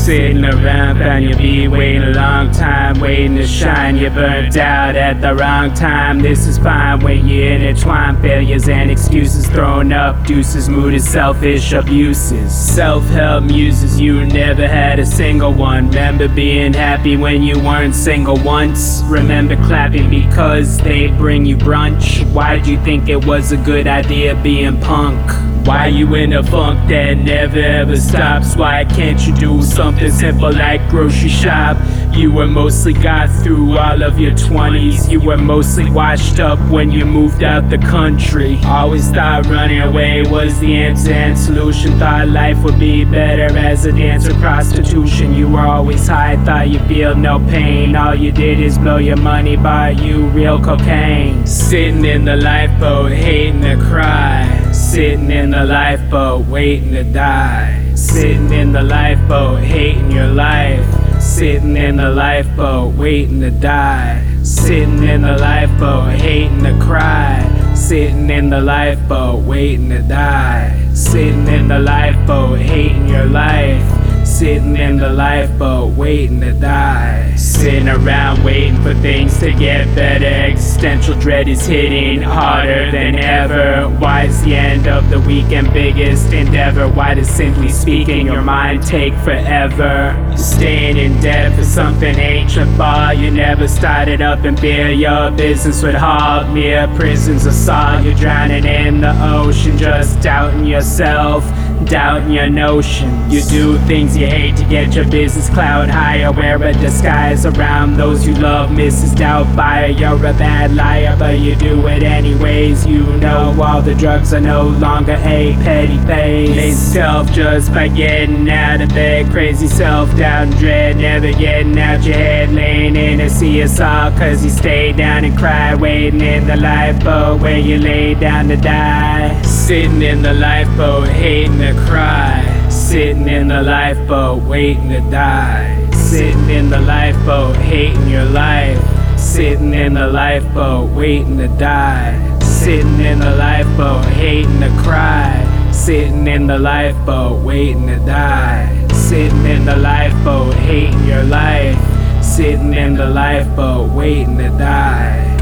Sitting around, found you be waiting a long time, waiting to shine. You burnt out at the wrong time. This is fine when you intertwine failures and excuses, throwing up deuces, mood is selfish abuses. Self-help muses, you never had a single one. Remember being happy when you weren't single once. Remember clapping because they bring you brunch. Why do you think it was a good idea being punk? Why you in a funk that never ever stops? Why can't you do something simple like grocery shop? You were mostly got through all of your 20s. You were mostly washed up when you moved out the country. Always thought running away was the answer and solution. Thought life would be better as a dancer, prostitution. You were always high, thought you feel no pain. All you did is blow your money, buy you real cocaine. Sitting in the lifeboat, hating to cry. Sitting in the lifeboat, waiting to die. Sitting in the lifeboat, hating your life. Sitting in the lifeboat, waiting to die. Sitting in the lifeboat, hating to cry. Sitting in the lifeboat, waiting to die. Sitting in the lifeboat, hating your life. Sitting in the lifeboat, waiting to die. Sitting around waiting for things to get better. Existential dread is hitting harder than ever. Why is the end of the weekend biggest endeavor? Why does simply speaking your mind take forever? Staying in debt for something ancient bar you never started up and beer. Your business would hog mere prisons of salt. You're drowning in the ocean, just doubting yourself, doubting your notion. You do things you hate to get your business clout higher. Wear a disguise around those you love. Mrs. Doubtfire, you're a bad liar, but you do it anyways. You know all the drugs are no longer a petty phase. Raise self just by getting out of bed. Crazy self-doubt and dread, never getting out your head. Laying in a sea of salt cause you stay down and cry. Waiting in the lifeboat where you lay down to die. Sitting in the lifeboat, hating to cry. Sitting in the lifeboat, waiting to die. Sitting in the lifeboat, hating your life. Sitting in the lifeboat, waiting to die. Sitting in the lifeboat, hating to cry. Sitting in the lifeboat, waiting to die. Sitting in the lifeboat, hating your life. Sitting in the lifeboat, waiting to die.